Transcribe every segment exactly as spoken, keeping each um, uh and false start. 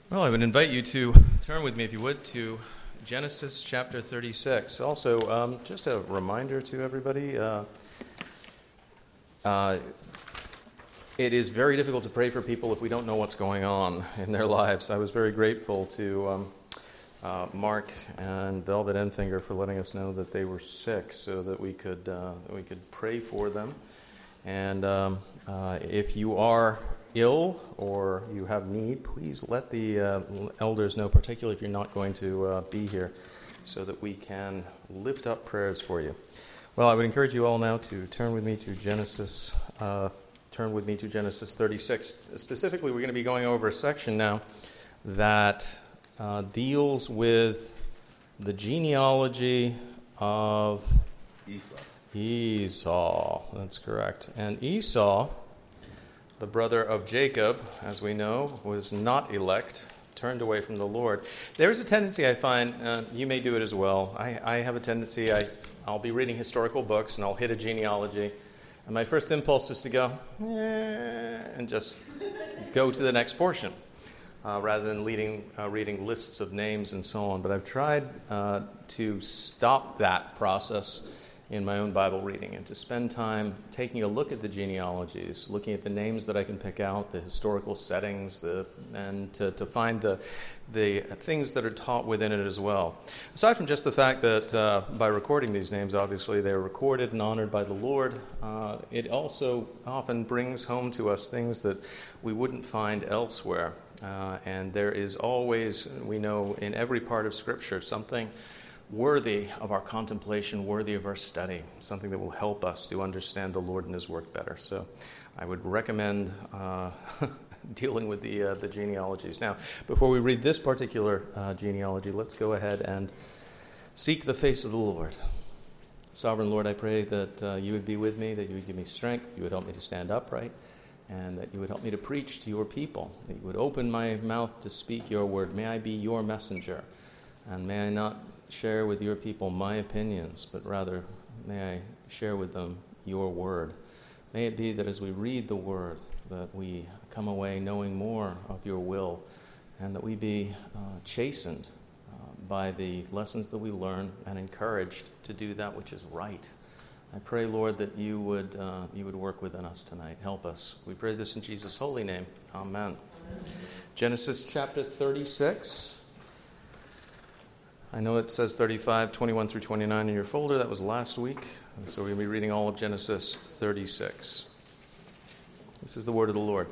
Well, I would invite you to turn with me, if you would, to Genesis chapter thirty-six. Also, um, just a reminder to everybody, uh, uh, it is very difficult to pray for people if we don't know what's going on in their lives. I was very grateful to um, uh, Mark and Velvet Enfinger for letting us know that they were sick so that we could, uh, that we could pray for them. And um, uh, if you are ill or you have need, please let the uh, elders know, particularly if you're not going to uh, be here, so that we can lift up prayers for you. Well, I would encourage you all now to turn with me to Genesis. Uh, turn with me to Genesis thirty-six. Specifically, we're going to be going over a section now that uh, deals with the genealogy of Esau. Esau, that's correct. And Esau, the brother of Jacob, as we know, was not elect, turned away from the Lord. There's a tendency I find, uh, you may do it as well. I, I have a tendency, I, I'll be reading historical books and I'll hit a genealogy, and my first impulse is to go, eh, and just go to the next portion, uh, rather than leading, uh, reading lists of names and so on. But I've tried uh, to stop that process in my own Bible reading and to spend time taking a look at the genealogies, looking at the names that I can pick out, the historical settings, the and to, to find the the things that are taught within it as well. Aside from just the fact that uh, by recording these names, obviously they're recorded and honored by the Lord, uh, it also often brings home to us things that we wouldn't find elsewhere. Uh, and there is always, we know, in every part of Scripture, something worthy of our contemplation, worthy of our study, something that will help us to understand the Lord and His work better. So I would recommend uh, dealing with the uh, the genealogies. Now, before we read this particular uh, genealogy, let's go ahead and seek the face of the Lord. Sovereign Lord, I pray that uh, you would be with me, that you would give me strength, you would help me to stand upright, and that you would help me to preach to your people, that you would open my mouth to speak your word. May I be your messenger, and may I not share with your people my opinions, but rather may I share with them your word. May it be that as we read the word, that we come away knowing more of your will, and that we be uh, chastened uh, by the lessons that we learn and encouraged to do that which is right. I pray, Lord, that you would uh, you would work within us tonight. Help us. We pray this in Jesus' holy name. Amen. Amen. Genesis chapter thirty-six. I know it says thirty-five, twenty-one through twenty-nine in your folder. That was last week. So we'll be reading all of Genesis thirty-six. This is the word of the Lord.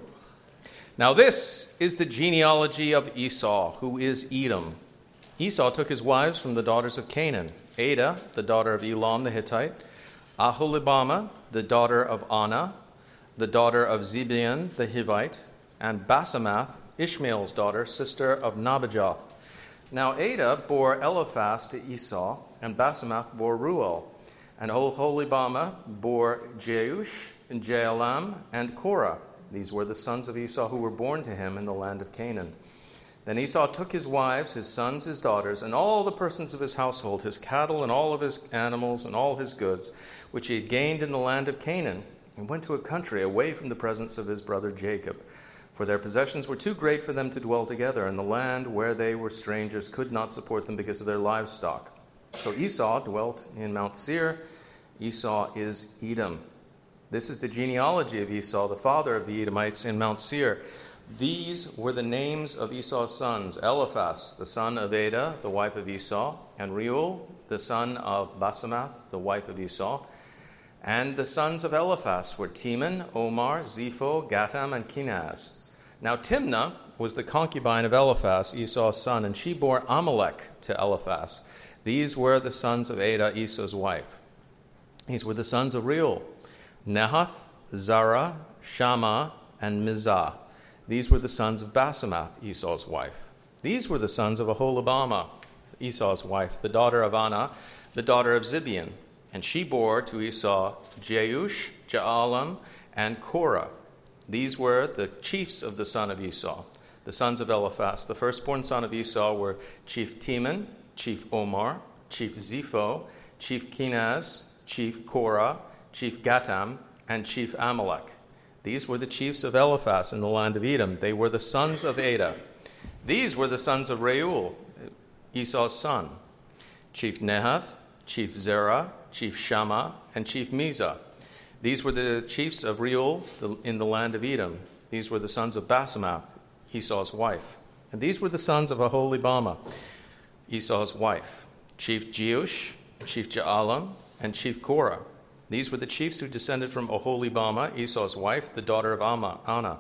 Now this is the genealogy of Esau, who is Edom. Esau took his wives from the daughters of Canaan: Adah, the daughter of Elam the Hittite; Aholibamah, the daughter of Anah, the daughter of Zibeon the Hivite; and Basemath, Ishmael's daughter, sister of Nabajoth. Now Adah bore Eliphaz to Esau, and Basemath bore Ruel, and Oholibamah bore Jeush, and Jaalam, and Korah. These were the sons of Esau who were born to him in the land of Canaan. Then Esau took his wives, his sons, his daughters, and all the persons of his household, his cattle, and all of his animals, and all his goods, which he had gained in the land of Canaan, and went to a country away from the presence of his brother Jacob. For their possessions were too great for them to dwell together, and the land where they were strangers could not support them because of their livestock. So Esau dwelt in Mount Seir. Esau is Edom. This is the genealogy of Esau, the father of the Edomites, in Mount Seir. These were the names of Esau's sons: Eliphaz, the son of Adah, the wife of Esau; and Reuel, the son of Basemath, the wife of Esau. And the sons of Eliphaz were Teman, Omar, Zepho, Gatam, and Kenaz. Now Timnah was the concubine of Eliphaz, Esau's son, and she bore Amalek to Eliphaz. These were the sons of Adah, Esau's wife. These were the sons of Reuel: Nahath, Zara, Shammah, and Mizah. These were the sons of Basemath, Esau's wife. These were the sons of Aholibamah, Esau's wife, the daughter of Anah, the daughter of Zibeon. And she bore to Esau Jeush, Jaalam, and Korah. These were the chiefs of the son of Esau. The sons of Eliphaz, the firstborn son of Esau, were Chief Teman, Chief Omar, Chief Zepho, Chief Kenaz, Chief Korah, Chief Gatam, and Chief Amalek. These were the chiefs of Eliphaz in the land of Edom. They were the sons of Adah. These were the sons of Reuel, Esau's son, chief Nehath, chief Zerah, chief Shammah, and chief Mizah. These were the chiefs of Reuel in the land of Edom. These were the sons of Basemath, Esau's wife. And these were the sons of Aholibamah, Esau's wife, chief Jeush, chief Jaalam, and chief Korah. These were the chiefs who descended from Aholibamah, Esau's wife, the daughter of Anna.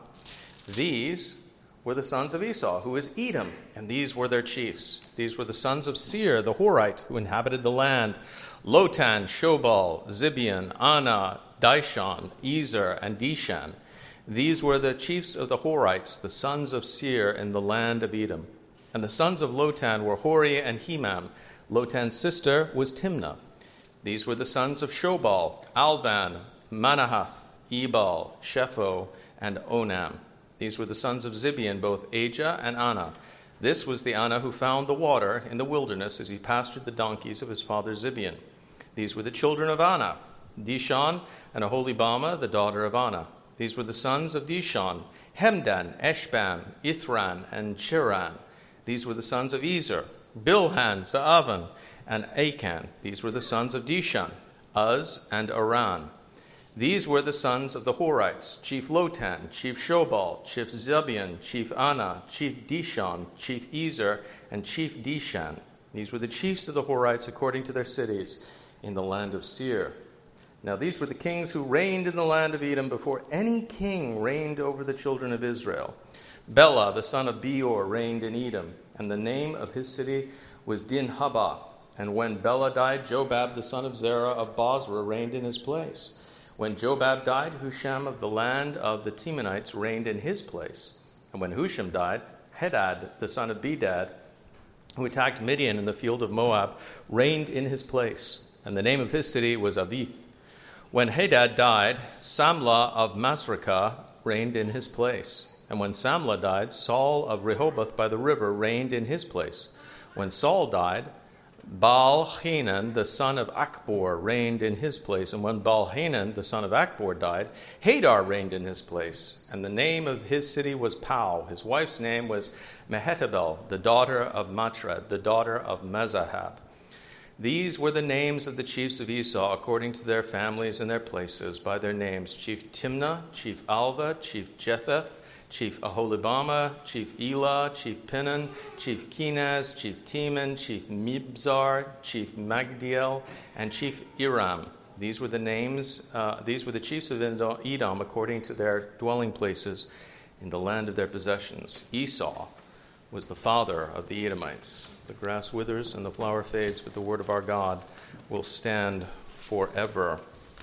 These were the sons of Esau, who is Edom, and these were their chiefs. These were the sons of Seir, the Horite, who inhabited the land: Lotan, Shobal, Zibeon, Anah, Dishon, Ezer, and Dishan. These were the chiefs of the Horites, the sons of Seir in the land of Edom. And the sons of Lotan were Hori and Hemam. Lotan's sister was Timnah. These were the sons of Shobal: Alvan, Manahath, Ebal, Shepho, and Onam. These were the sons of Zibeon, both Ajah and Anah. This was the Anah who found the water in the wilderness as he pastured the donkeys of his father Zibeon. These were the children of Anah: Dishon and Aholibamah, the daughter of Anah. These were the sons of Dishon: Hemdan, Eshbam, Ithran, and Chiran. These were the sons of Ezer: Bilhan, Zaavan, and Achan. These were the sons of Dishan: Uz and Aran. These were the sons of the Horites: chief Lotan, chief Shobal, chief Zibeon, chief Anah, chief Dishon, chief Ezer, and chief Dishan. These were the chiefs of the Horites according to their cities in the land of Seir. Now these were the kings who reigned in the land of Edom before any king reigned over the children of Israel. Bela, the son of Beor, reigned in Edom, and the name of his city was Dinhabah. And when Bela died, Jobab, the son of Zerah of Bozrah, reigned in his place. When Jobab died, Husham of the land of the Temanites reigned in his place. And when Husham died, Hadad, the son of Bedad, who attacked Midian in the field of Moab, reigned in his place. And the name of his city was Avith. When Hadad died, Samlah of Masrekah reigned in his place. And when Samlah died, Saul of Rehoboth by the river reigned in his place. When Saul died, Baal-Hanan, the son of Akbor, reigned in his place. And when Baal-Hanan, the son of Akbor, died, Hadar reigned in his place. And the name of his city was Pau. His wife's name was Mehetabel, the daughter of Matred, the daughter of Mezahab. These were the names of the chiefs of Esau according to their families and their places, by their names: Chief Timnah, Chief Alva, Chief Jetheth, Chief Aholibamah, Chief Elah, Chief Pinon, Chief Kenaz, Chief Teman, Chief Mibzar, Chief Magdiel, and Chief Iram. These were the names, uh, these were the chiefs of Edom according to their dwelling places in the land of their possessions. Esau was the father of the Edomites. The grass withers and the flower fades, but the word of our God will stand forever.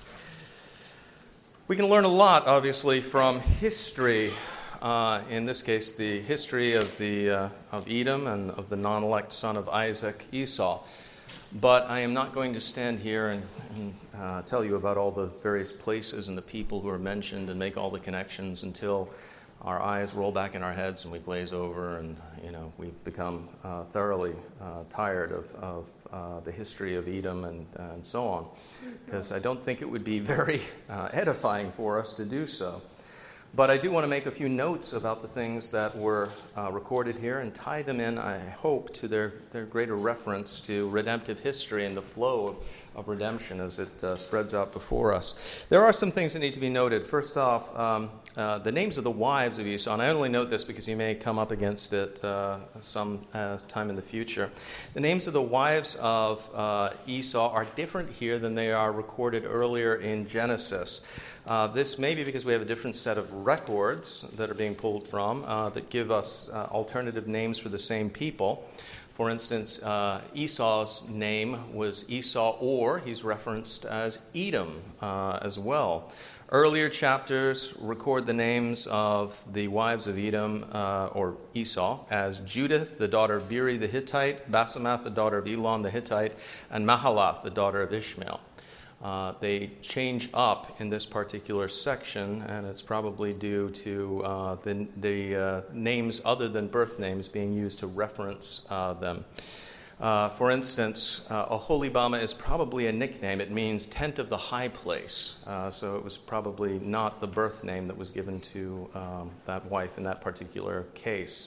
We can learn a lot, obviously, from history. Uh, in this case, the history of the uh, of Edom and of the non-elect son of Isaac, Esau. But I am not going to stand here and, and uh, tell you about all the various places and the people who are mentioned and make all the connections until our eyes roll back in our heads and we glaze over and, you know, we become uh, thoroughly uh, tired of, of uh, the history of Edom and, uh, and so on, because I don't think it would be very uh, edifying for us to do so. But I do want to make a few notes about the things that were uh, recorded here and tie them in, I hope, to their, their greater reference to redemptive history and the flow of, of redemption as it uh, spreads out before us. There are some things that need to be noted. First off, um, uh, the names of the wives of Esau, and I only note this because you may come up against it uh, some uh, time in the future. The names of the wives of uh, Esau are different here than they are recorded earlier in Genesis. Uh, this may be because we have a different set of records that are being pulled from uh, that give us uh, alternative names for the same people. For instance, uh, Esau's name was Esau, or he's referenced as Edom uh, as well. Earlier chapters record the names of the wives of Edom, uh, or Esau, as Judith, the daughter of Beri the Hittite, Basemath, the daughter of Elon the Hittite, and Mahalath, the daughter of Ishmael. Uh, they change up in this particular section, and it's probably due to uh, the, the uh, names other than birth names being used to reference uh, them. Uh, for instance, uh, Aholibamah is probably a nickname. It means tent of the high place. Uh, so it was probably not the birth name that was given to um, that wife in that particular case.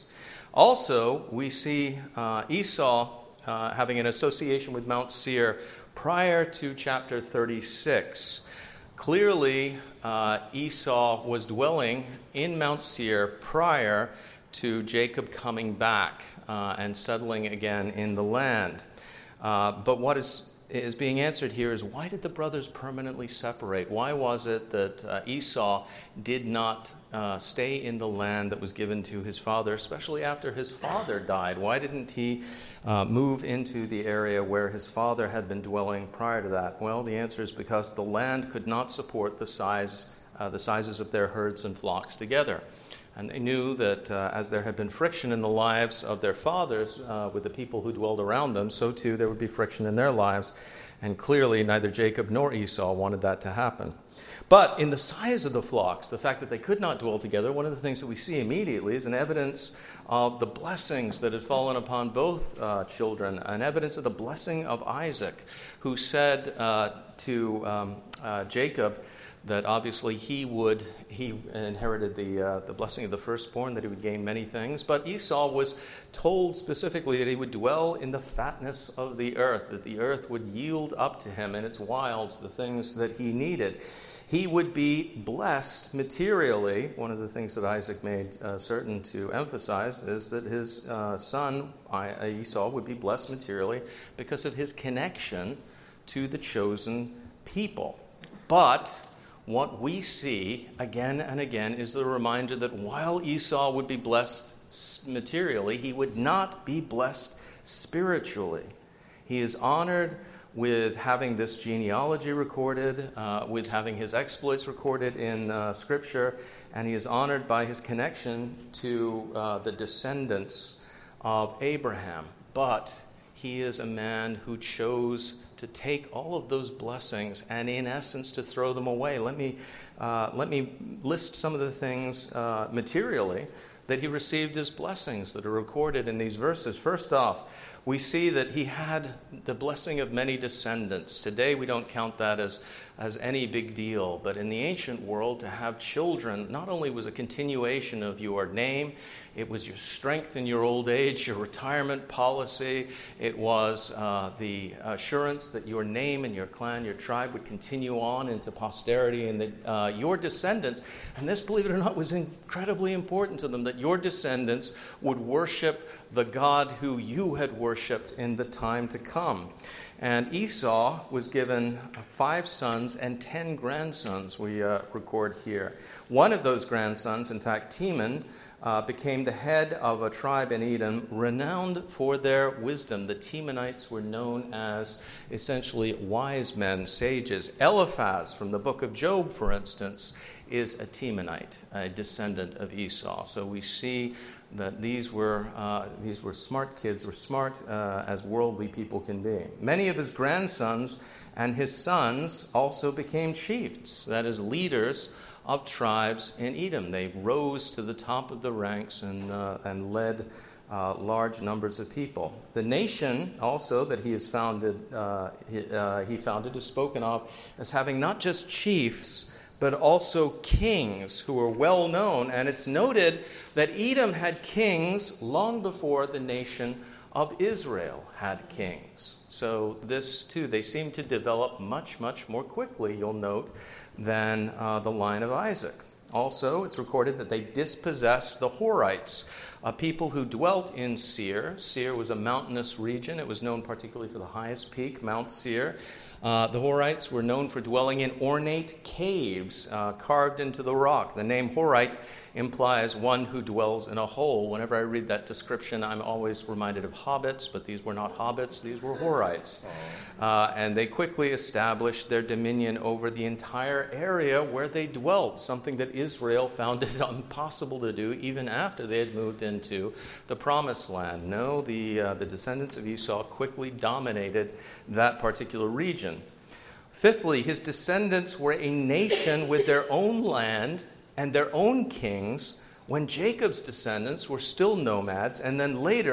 Also, we see uh, Esau uh, having an association with Mount Seir prior to chapter thirty-six. Clearly, uh, Esau was dwelling in Mount Seir prior to Jacob coming back uh, and settling again in the land. Uh, but what is is being answered here is, why did the brothers permanently separate? Why was it that uh, Esau did not uh, stay in the land that was given to his father, especially after his father died? Why didn't he uh, move into the area where his father had been dwelling prior to that? Well, the answer is because the land could not support the size, uh, the sizes of their herds and flocks together. And they knew that uh, as there had been friction in the lives of their fathers uh, with the people who dwelled around them, so too there would be friction in their lives. And clearly neither Jacob nor Esau wanted that to happen. But in the size of the flocks, the fact that they could not dwell together, one of the things that we see immediately is an evidence of the blessings that had fallen upon both uh, children, an evidence of the blessing of Isaac, who said uh, to um, uh, Jacob, that obviously he would, he inherited the uh, the blessing of the firstborn, that he would gain many things. But Esau was told specifically that he would dwell in the fatness of the earth, that the earth would yield up to him in its wilds the things that he needed. He would be blessed materially. One of the things that Isaac made uh, certain to emphasize is that his uh, son, Esau, would be blessed materially because of his connection to the chosen people. But what we see again and again is the reminder that while Esau would be blessed materially, he would not be blessed spiritually. He is honored with having this genealogy recorded, uh, with having his exploits recorded in uh, Scripture, and he is honored by his connection to uh, the descendants of Abraham. But he is a man who chose to take all of those blessings and, in essence, to throw them away. Let me uh, let me list some of the things uh, materially that he received as blessings that are recorded in these verses. First off, we see that he had the blessing of many descendants. Today, we don't count that as, as any big deal, but in the ancient world, to have children not only was a continuation of your name, it was your strength in your old age, your retirement policy. It was uh, the assurance that your name and your clan, your tribe would continue on into posterity, and that uh, your descendants, and this, believe it or not, was incredibly important to them, that your descendants would worship the God who you had worshipped in the time to come. And Esau was given five sons and ten grandsons, we uh, record here. One of those grandsons, in fact, Teman, Uh, became the head of a tribe in Edom renowned for their wisdom. The Temanites were known as essentially wise men, sages. Eliphaz from the book of Job, for instance, is a Temanite, a descendant of Esau. So we see that these were uh, these were smart kids, were smart uh, as worldly people can be. Many of his grandsons and his sons also became chiefs, that is, leaders of tribes in Edom. They rose to the top of the ranks and uh, and led uh, large numbers of people. The nation also that he has founded, uh, he, uh, he founded is spoken of as having not just chiefs, but also kings who are well known. And it's noted that Edom had kings long before the nation of Israel had kings. So this too, they seem to develop much, much more quickly, you'll note, than uh, the line of Isaac. Also, it's recorded that they dispossessed the Horites, a people who dwelt in Seir. Seir was a mountainous region. It was known particularly for the highest peak, Mount Seir. Uh, the Horites were known for dwelling in ornate caves uh, carved into the rock. The name Horite implies one who dwells in a hole. Whenever I read that description, I'm always reminded of hobbits, but these were not hobbits, these were Horites. Uh, and they quickly established their dominion over the entire area where they dwelt, something that Israel found it impossible to do even after they had moved into the Promised Land. No, the, uh, the descendants of Esau quickly dominated that particular region. Fifthly, his descendants were a nation with their own land and their own kings when Jacob's descendants were still nomads, and then later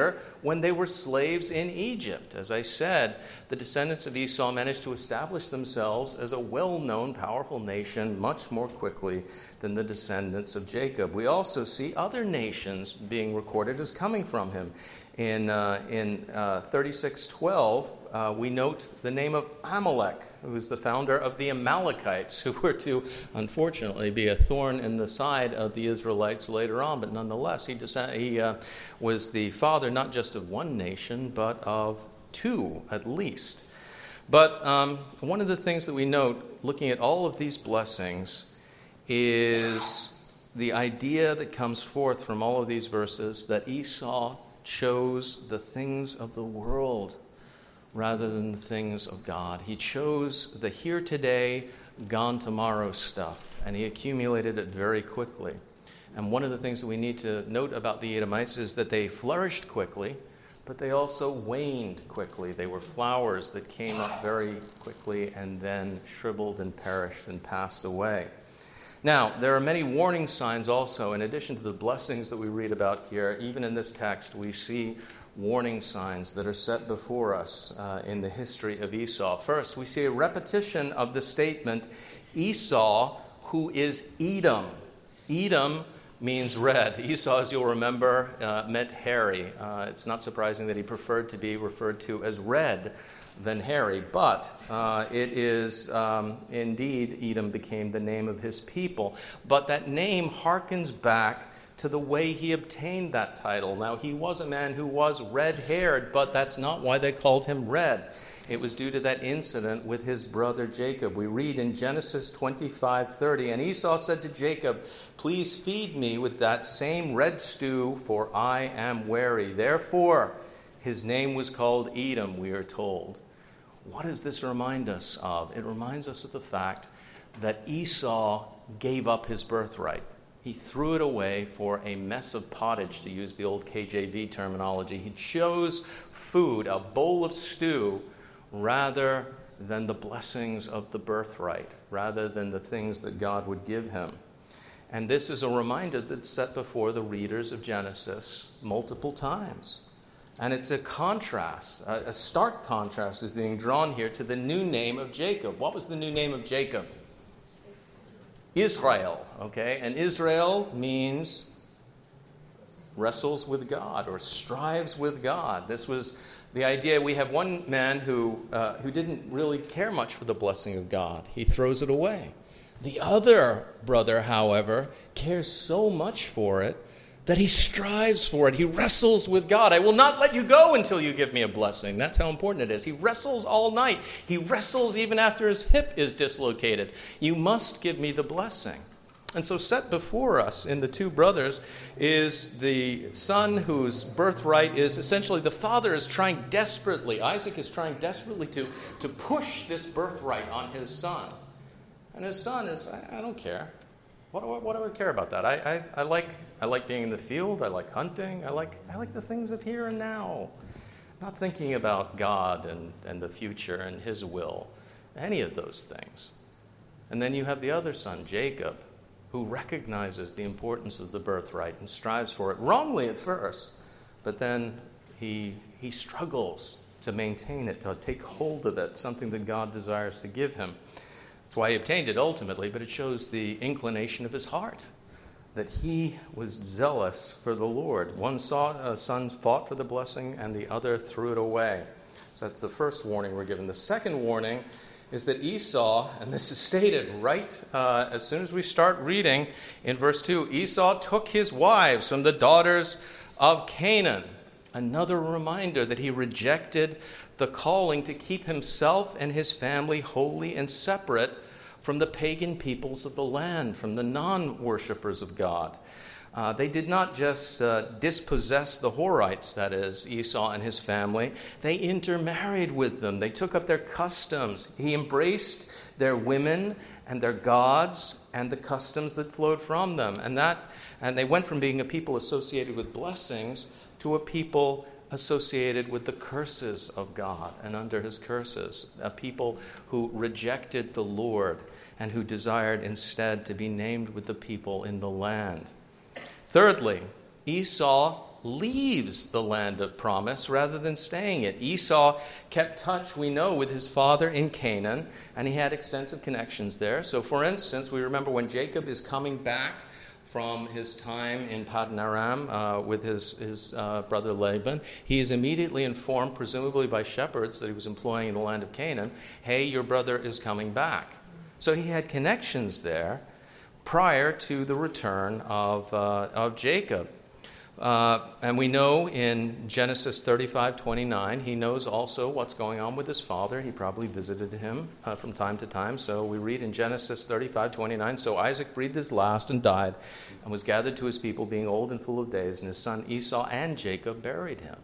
when they were slaves in Egypt. As I said, the descendants of Esau managed to establish themselves as a well-known, powerful nation much more quickly than the descendants of Jacob. We also see other nations being recorded as coming from him. In, uh, in uh, thirty-six twelve, uh, we note the name of Amalek, who is the founder of the Amalekites, who were to, unfortunately, be a thorn in the side of the Israelites later on. But nonetheless, he, descend- he uh, was the father not just of one nation, but of two at least. But um, one of the things that we note, looking at all of these blessings, is the idea that comes forth from all of these verses that Esau chose the things of the world rather than the things of God. He chose the here today, gone tomorrow stuff, and he accumulated it very quickly. And one of the things that we need to note about the Edomites is that they flourished quickly, but they also waned quickly. They were flowers that came up very quickly and then shriveled and perished and passed away. Now, there are many warning signs also. In addition to the blessings that we read about here, even in this text, we see warning signs that are set before us uh, in the history of Esau. First, we see a repetition of the statement, Esau, who is Edom. Edom means red. Esau, as you'll remember, uh, meant hairy. Uh, it's not surprising that he preferred to be referred to as red than hairy, but uh, it is um, indeed Edom became the name of his people. But that name harkens back to the way he obtained that title. Now, he was a man who was red-haired, but that's not why they called him red. It was due to that incident with his brother Jacob. We read in Genesis twenty-five thirty, and Esau said to Jacob, "Please feed me with that same red stew, for I am weary." Therefore, his name was called Edom, we are told. What does this remind us of? It reminds us of the fact that Esau gave up his birthright. He threw it away for a mess of pottage, to use the old K J V terminology. He chose food, a bowl of stew, rather than the blessings of the birthright, rather than the things that God would give him. And this is a reminder that's set before the readers of Genesis multiple times. And it's a contrast, a stark contrast is being drawn here to the new name of Jacob. What was the new name of Jacob? Israel, okay? And Israel means wrestles with God or strives with God. This was the idea. We have one man who uh, who didn't really care much for the blessing of God. He throws it away. The other brother, however, cares so much for it that he strives for it. He wrestles with God. I will not let you go until you give me a blessing. That's how important it is. He wrestles all night. He wrestles even after his hip is dislocated. You must give me the blessing. And so set before us in the two brothers is the son whose birthright is essentially the father is trying desperately, Isaac is trying desperately to, to push this birthright on his son. And his son is, I, I don't care. What do, I, what do I care about that? I, I, I like I like being in the field. I like hunting. I like I like the things of here and now. Not thinking about God and, and the future and his will, any of those things. And then you have the other son, Jacob, who recognizes the importance of the birthright and strives for it, wrongly at first, but then he he struggles to maintain it, to take hold of it, something that God desires to give him. That's why he obtained it ultimately, but it shows the inclination of his heart, that he was zealous for the Lord. One saw, uh, son fought for the blessing, and the other threw it away. So that's the first warning we're given. The second warning is that Esau, and this is stated right uh, as soon as we start reading in verse two, Esau took his wives from the daughters of Canaan. Another reminder that he rejected the calling to keep himself and his family holy and separate from the pagan peoples of the land, from the non-worshippers of God. Uh, they did not just uh, dispossess the Horites, that is, Esau and his family. They intermarried with them. They took up their customs. He embraced their women and their gods and the customs that flowed from them. And that, and they went from being a people associated with blessings to a people associated with the curses of God and under his curses, a people who rejected the Lord and who desired instead to be named with the people in the land. Thirdly, Esau leaves the land of promise rather than staying it. Esau kept touch, we know, with his father in Canaan, and he had extensive connections there. So, for instance, we remember when Jacob is coming back from his time in Paddan Aram uh, with his, his uh, brother Laban, he is immediately informed, presumably by shepherds that he was employing in the land of Canaan, hey, your brother is coming back. So he had connections there prior to the return of, uh, of Jacob. Uh, and we know in Genesis thirty-five twenty-nine, he knows also what's going on with his father. He probably visited him uh, from time to time. So we read in Genesis thirty-five twenty-nine, so Isaac breathed his last and died and was gathered to his people, being old and full of days, and his son Esau and Jacob buried him.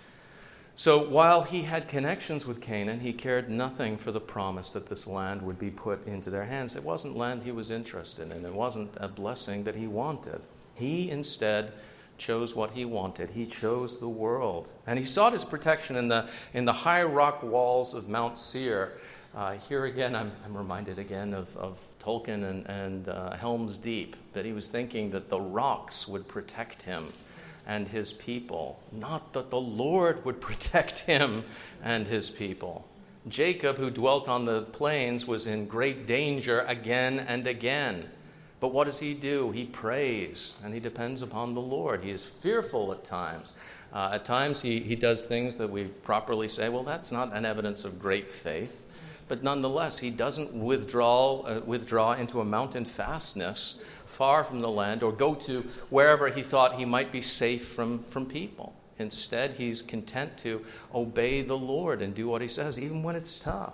So while he had connections with Canaan, he cared nothing for the promise that this land would be put into their hands. It wasn't land he was interested in. It wasn't a blessing that he wanted. He instead chose what he wanted. He chose the world. And he sought his protection in the in the high rock walls of Mount Seir. Uh, here again, I'm, I'm reminded again of, of Tolkien and, and uh, Helm's Deep, that he was thinking that the rocks would protect him and his people, not that the Lord would protect him and his people. Jacob, who dwelt on the plains, was in great danger again and again. But what does he do? He prays, and he depends upon the Lord. He is fearful at times. Uh, at times he, he does things that we properly say, well, that's not an evidence of great faith. But nonetheless, he doesn't withdraw, uh, withdraw into a mountain fastness far from the land or go to wherever he thought he might be safe from, from people. Instead, he's content to obey the Lord and do what he says, even when it's tough.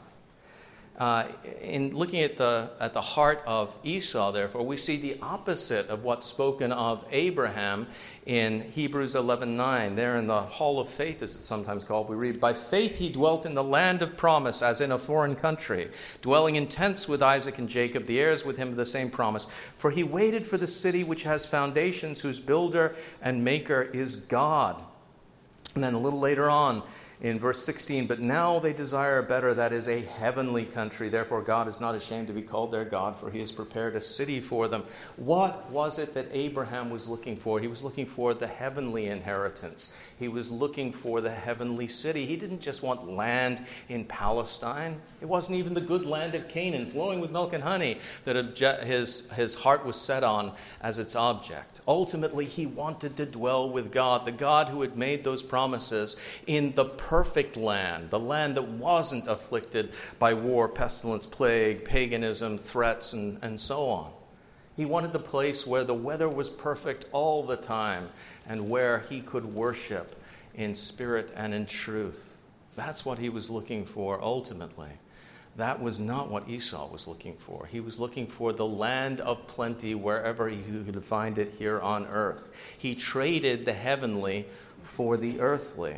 Uh, in looking at the at the heart of Esau, therefore, we see the opposite of what's spoken of Abraham in Hebrews eleven nine. There in the Hall of Faith, as it's sometimes called, we read, "By faith he dwelt in the land of promise, as in a foreign country, dwelling in tents with Isaac and Jacob, the heirs with him of the same promise. For he waited for the city which has foundations, whose builder and maker is God." And then a little later on, in verse sixteen, "But now they desire better, that is, a heavenly country. Therefore God is not ashamed to be called their God, for he has prepared a city for them." What was it that Abraham was looking for? He was looking for the heavenly inheritance. He was looking for the heavenly city. He didn't just want land in Palestine. It wasn't even the good land of Canaan, flowing with milk and honey, that his, his heart was set on as its object. Ultimately, he wanted to dwell with God, the God who had made those promises in the perfect land, the land that wasn't afflicted by war, pestilence, plague, paganism, threats, and, and so on. He wanted the place where the weather was perfect all the time and where he could worship in spirit and in truth. That's what he was looking for ultimately. That was not what Esau was looking for. He was looking for the land of plenty wherever he could find it here on earth. He traded the heavenly for the earthly.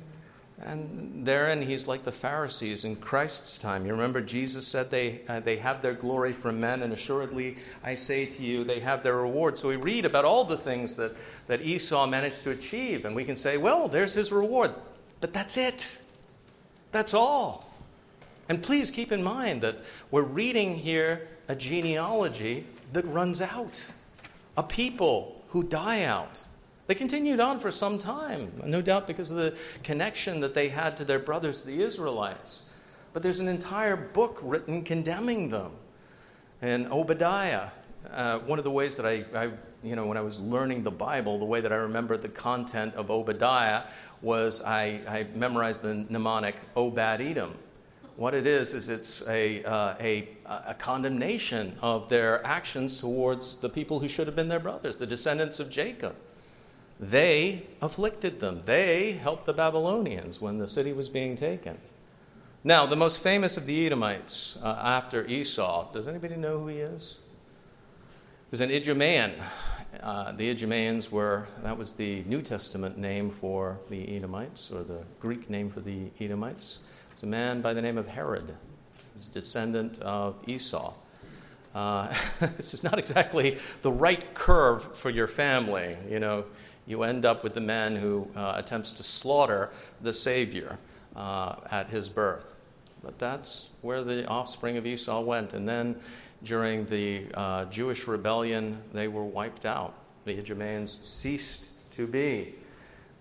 And therein he's like the Pharisees in Christ's time. You remember Jesus said they uh, they have their glory from men, and assuredly I say to you, they have their reward. So we read about all the things that, that Esau managed to achieve, and we can say, well, there's his reward. But that's it. That's all. And please keep in mind that we're reading here a genealogy that runs out, a people who die out. They continued on for some time, no doubt because of the connection that they had to their brothers, the Israelites. But there's an entire book written condemning them. And Obadiah, uh, one of the ways that I, I, you know, when I was learning the Bible, the way that I remembered the content of Obadiah was I, I memorized the mnemonic Obad-Edom. What it is, is it's a, uh, a, a condemnation of their actions towards the people who should have been their brothers, the descendants of Jacob. They afflicted them. They helped the Babylonians when the city was being taken. Now, the most famous of the Edomites uh, after Esau, does anybody know who he is? He was an Idumean. Uh, the Idumeans were, that was the New Testament name for the Edomites, or the Greek name for the Edomites. It was a man by the name of Herod. He was a descendant of Esau. Uh, this is not exactly the right curve for your family, you know. You end up with the man who uh, attempts to slaughter the Savior uh, at his birth. But that's where the offspring of Esau went. And then during the uh, Jewish rebellion, they were wiped out. The Idumeans ceased to be.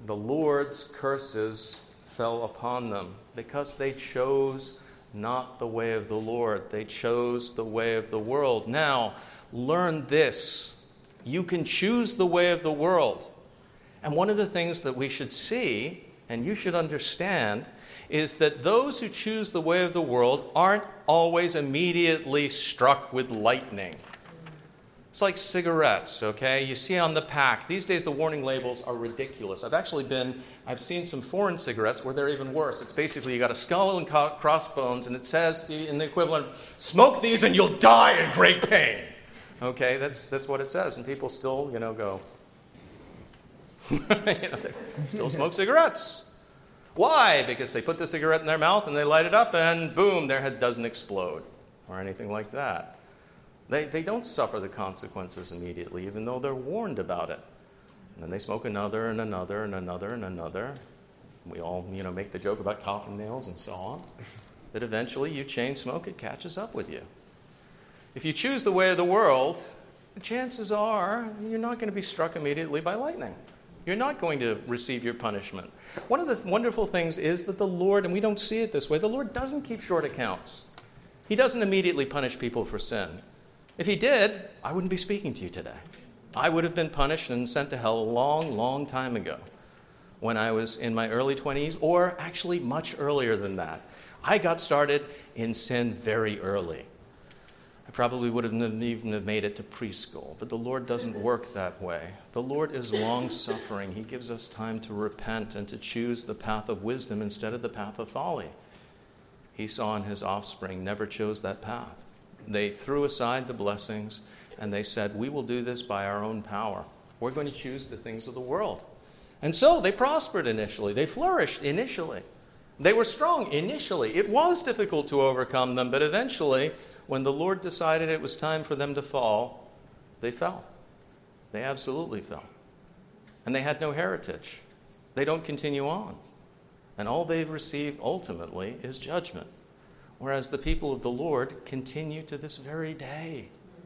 the Lord's curses fell upon them because they chose not the way of the Lord. They chose the way of the world. Now, learn this. You can choose the way of the world. And one of the things that we should see, and you should understand, is that those who choose the way of the world aren't always immediately struck with lightning. It's like cigarettes, okay? You see on the pack, these days the warning labels are ridiculous. I've actually been, I've seen some foreign cigarettes where they're even worse. It's basically you got a skull and co- crossbones, and it says in the equivalent, smoke these and you'll die in great pain. Okay, that's that's what it says, and people still, you know, go, you know, they still smoke cigarettes. Why? Because they put the cigarette in their mouth and they light it up, and boom, their head doesn't explode or anything like that. They they don't suffer the consequences immediately, even though they're warned about it. And then they smoke another and another and another and another. We all, you know, make the joke about coffin nails and so on. But eventually, you chain smoke, it catches up with you. If you choose the way of the world, the chances are you're not going to be struck immediately by lightning. You're not going to receive your punishment. One of the wonderful things is that the Lord, and we don't see it this way, the Lord doesn't keep short accounts. He doesn't immediately punish people for sin. If he did, I wouldn't be speaking to you today. I would have been punished and sent to hell a long, long time ago when I was in my early twenties, or actually much earlier than that. I got started in sin very early. I probably wouldn't have even have made it to preschool, but the Lord doesn't work that way. The Lord is long-suffering. He gives us time to repent and to choose the path of wisdom instead of the path of folly. Esau and his offspring never chose that path. They threw aside the blessings, and they said, we will do this by our own power. We're going to choose the things of the world. And so they prospered initially. They flourished initially. They were strong initially. It was difficult to overcome them, but eventually, when the Lord decided it was time for them to fall, they fell. They absolutely fell. And they had no heritage. They don't continue on. And all they've received ultimately is judgment. Whereas the people of the Lord continue to this very day.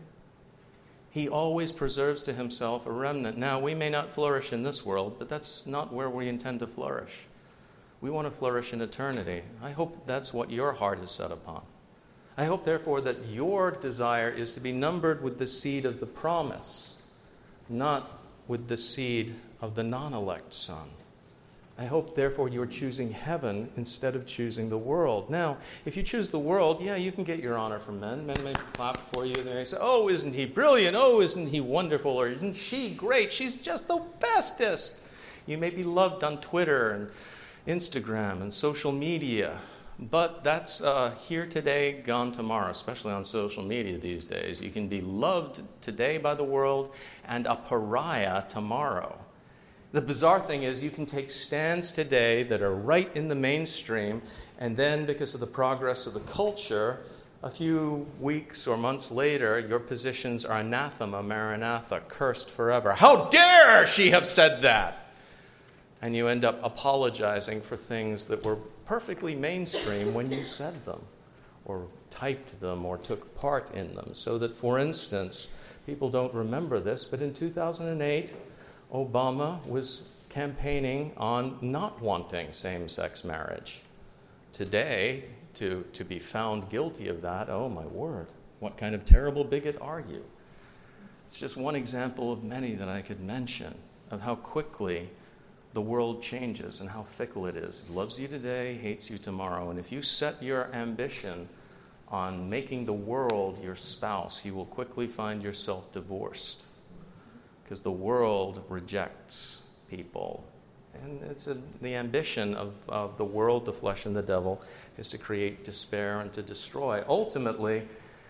He always preserves to himself a remnant. Now, we may not flourish in this world, but that's not where we intend to flourish. We want to flourish in eternity. I hope that's what your heart is set upon. I hope, therefore, that your desire is to be numbered with the seed of the promise, not with the seed of the non-elect son. I hope, therefore, you're choosing heaven instead of choosing the world. Now, if you choose the world, yeah, you can get your honor from men. Men may clap for you. They may say, oh, isn't he brilliant? Oh, isn't he wonderful? Or isn't she great? She's just the bestest. You may be loved on Twitter and Instagram and social media. But that's uh, here today, gone tomorrow, especially on social media these days. You can be loved today by the world and a pariah tomorrow. The bizarre thing is you can take stands today that are right in the mainstream, and then because of the progress of the culture, a few weeks or months later, your positions are anathema, maranatha, cursed forever. How dare she have said that? And you end up apologizing for things that were perfectly mainstream when you said them, or typed them, or took part in them. So that, for instance, people don't remember this, but in two thousand eight, Obama was campaigning on not wanting same-sex marriage. Today, to, to be found guilty of that, oh my word, what kind of terrible bigot are you? It's just one example of many that I could mention of how quickly the world changes and how fickle it is. It loves you today, hates you tomorrow. And if you set your ambition on making the world your spouse, you will quickly find yourself divorced. Because the world rejects people. And it's a, the ambition of, of the world, the flesh, and the devil is to create despair and to destroy. Ultimately,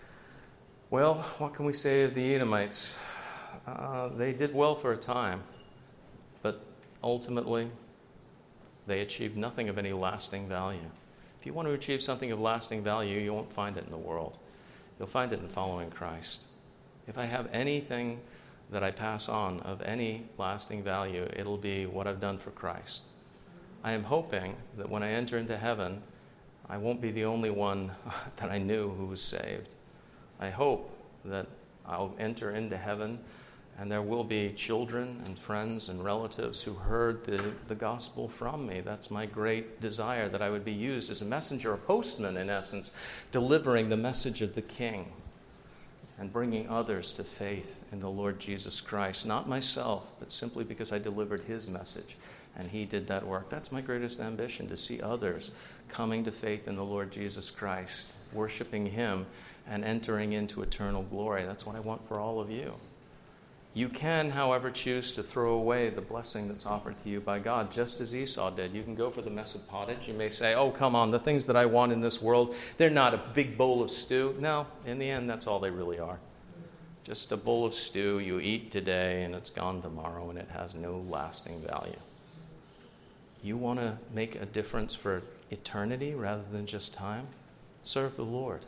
well, what can we say of the Edomites? Uh, they did well for a time, but ultimately, they achieved nothing of any lasting value. If you want to achieve something of lasting value, you won't find it in the world. You'll find it in following Christ. If I have anything that I pass on of any lasting value, it'll be what I've done for Christ. I am hoping that when I enter into heaven, I won't be the only one that I knew who was saved. I hope that I'll enter into heaven And there will be children and friends and relatives who heard the, the gospel from me. That's my great desire, that I would be used as a messenger, a postman in essence, delivering the message of the King and bringing others to faith in the Lord Jesus Christ. Not myself, but simply because I delivered his message and he did that work. That's my greatest ambition, to see others coming to faith in the Lord Jesus Christ, worshiping him and entering into eternal glory. That's what I want for all of you. You can, however, choose to throw away the blessing that's offered to you by God, just as Esau did. You can go for the mess of pottage. You may say, oh, come on, the things that I want in this world, they're not a big bowl of stew. No, in the end, that's all they really are. Just a bowl of stew you eat today, and it's gone tomorrow, and it has no lasting value. You want to make a difference for eternity rather than just time? Serve the Lord.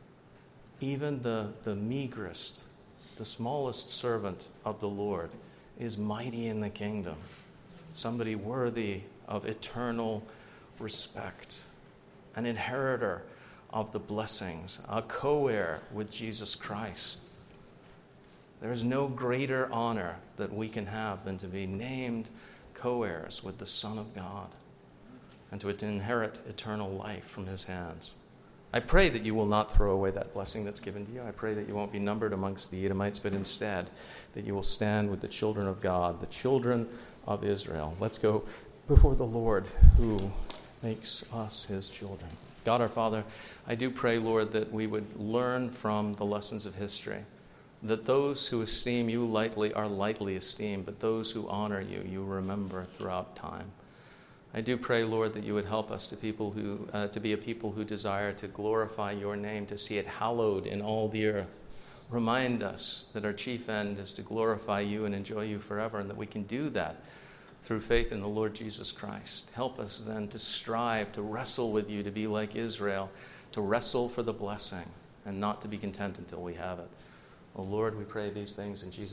Even the, the meagerest, the smallest servant of the Lord is mighty in the kingdom. Somebody worthy of eternal respect, an inheritor of the blessings, a co-heir with Jesus Christ. There is no greater honor that we can have than to be named co-heirs with the Son of God and to inherit eternal life from his hands. I pray that you will not throw away that blessing that's given to you. I pray that you won't be numbered amongst the Edomites, but instead that you will stand with the children of God, the children of Israel. Let's go before the Lord who makes us his children. God our Father, I do pray, Lord, that we would learn from the lessons of history, that those who esteem you lightly are lightly esteemed, but those who honor you, you remember throughout time. I do pray, Lord, that you would help us to people who uh, to be a people who desire to glorify your name, to see it hallowed in all the earth. Remind us that our chief end is to glorify you and enjoy you forever, and that we can do that through faith in the Lord Jesus Christ. Help us then to strive, to wrestle with you, to be like Israel, to wrestle for the blessing and not to be content until we have it. Oh Lord, we pray these things in Jesus' name.